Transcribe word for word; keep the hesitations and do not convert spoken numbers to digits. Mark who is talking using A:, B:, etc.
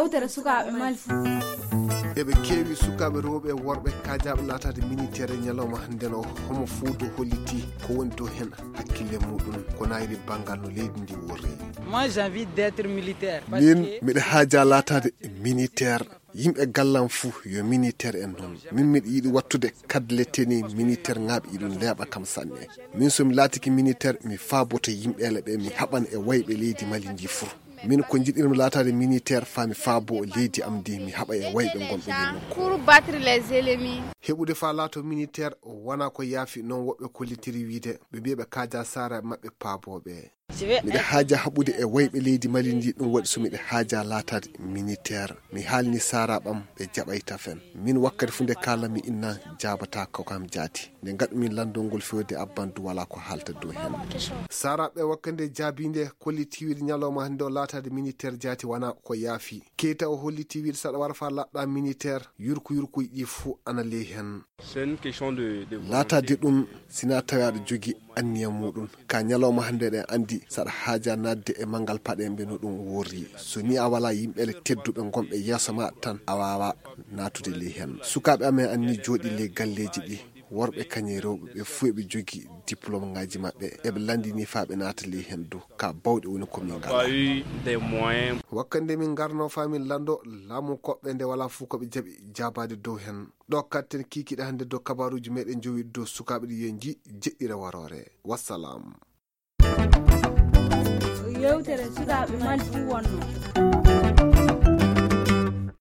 A: yewtere sukaɓe malfu
B: eɓe keewi sukaɓe rewɓe worɓe kajaɓe latade militaire ñalawma hande no homo fuudo holliti ko woni to hen hakkille muɗum ko nayri banggal no leydi ndi worri.
C: Moi j'ai envie d'être militaire.
B: Min miɗa haaja latade militaire. Yimɓe gallam fuu yo militaire en noon min miɗa yiɗi wattude kadleteni militaire ŋaaɓe iɗum leeɓa kam sanne min somi laatiki militaire mi faaboto yimɓeele ɓe mi haɓan e wayɓe leydi Mali ndi fuu min ko jiɗirmi laatade militaire fami faabo leydi am ndi mi haɓa e wayɓe gonɓe ɗi
A: pour battre les ennemis.
B: heɓude fa laato militaire wona ko yaafi noon woɓɓe kollitiri wiide ɓe mbiɓe kaaja sara maɓɓe paaboɓe miɗa haaja haɓude e wayɓe leydi Mali ndi ɗum waɗi so miɗa haaja laatade militaire mi haalni saraɓam ɓe jaɓayta fen min wakkati fu nde kala mi inna jabata ko kam jaati nde gaɗumi landol ngol fewde abbandu wala ko haalta dow hen saraɓe wakkande jaabinde kollitiwiide ñalawma hande o laatade militaire jaati wona ko yaafi keyta o hollitiwiide saɗa wara fa laɗɗa militaire yurku yurku ɗi fuu ana ley hen laatade ɗum sina tawi aɗa jogui anniya muɗum ka ñalawma hande ɗe andi saɗa haaja nadde e mangal paɗe mbe no ɗum worri so ni a wala yimɓele tedduɓe gonɓe yeeso ma tan a wawa natude ley hen sukaɓe amen anni jooɗi ley galleji ɗi worɓe kañe rewɓe ɓe fuu eɓe jogui diplôme ngaji maɓɓe eɓe landini fa ɓe naata ley hen du ka bawɗe woni komin gala wakkande min garno famin lando laamu koɓɓe nde wala fuu koɓe jaaɓi jabade dow hen ɗo katten kikiɗe hande dow kabaruji meɗen jowi dow sukaɓe ɗi yenji jeɗɗire warore wassalam.
A: yewtere sukaɓe malfu wonno